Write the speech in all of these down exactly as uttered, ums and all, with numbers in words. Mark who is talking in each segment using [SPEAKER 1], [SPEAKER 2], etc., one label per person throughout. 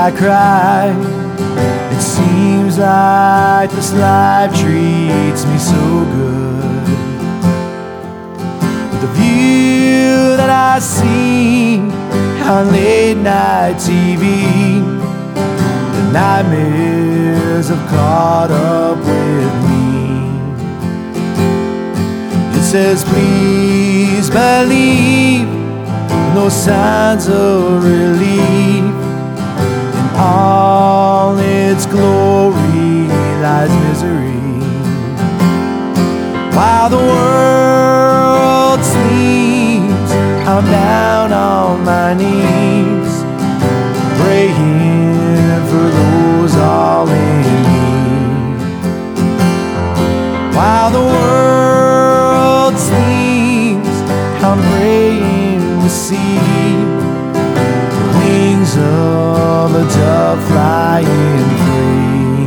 [SPEAKER 1] I cry. It seems like this life treats me so good. But the view that I see on late night T V, the nightmares have caught up with me. It says please believe, no signs of relief. In all its glory lies misery. While the world sleeps, I'm down on my knees, praying for those all in need. While the world sleeps, I'm praying to see the wings of a dove flying free.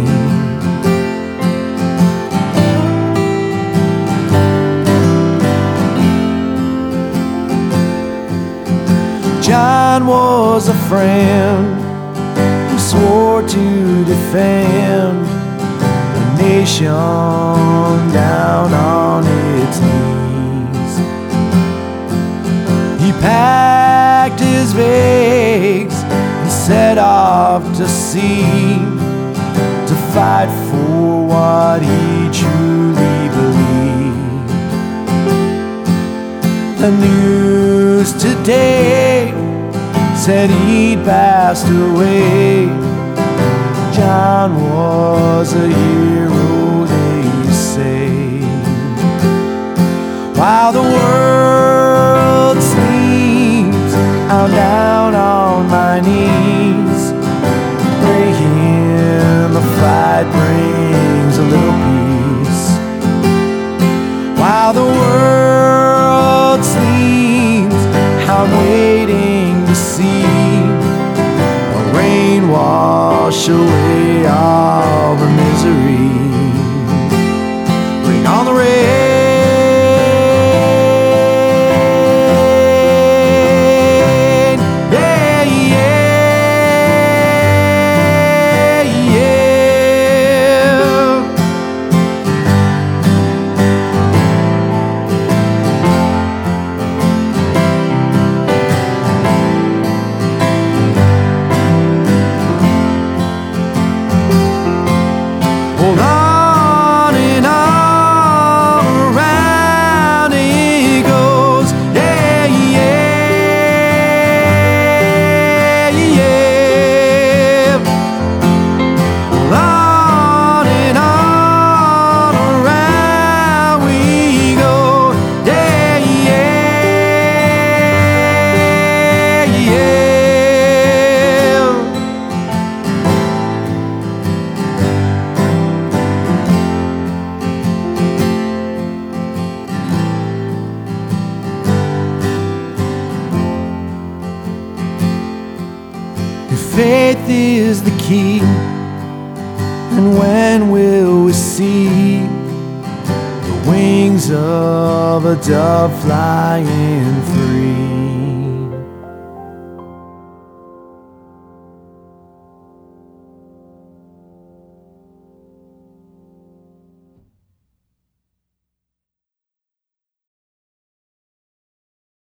[SPEAKER 1] John was a friend who swore to defend a nation down on its knees. He packed his bags and set off to sea, to fight for what he truly believed. The news today said he'd passed away. John was a hero, they say. While the world sleeps, I'm down on my knees, praying the fight brings a little peace. While the world sleeps, I'm waiting to see a rain wash away all the misery. Bring on the rain. Faith is the key, and when will we see the wings of a dove flying free?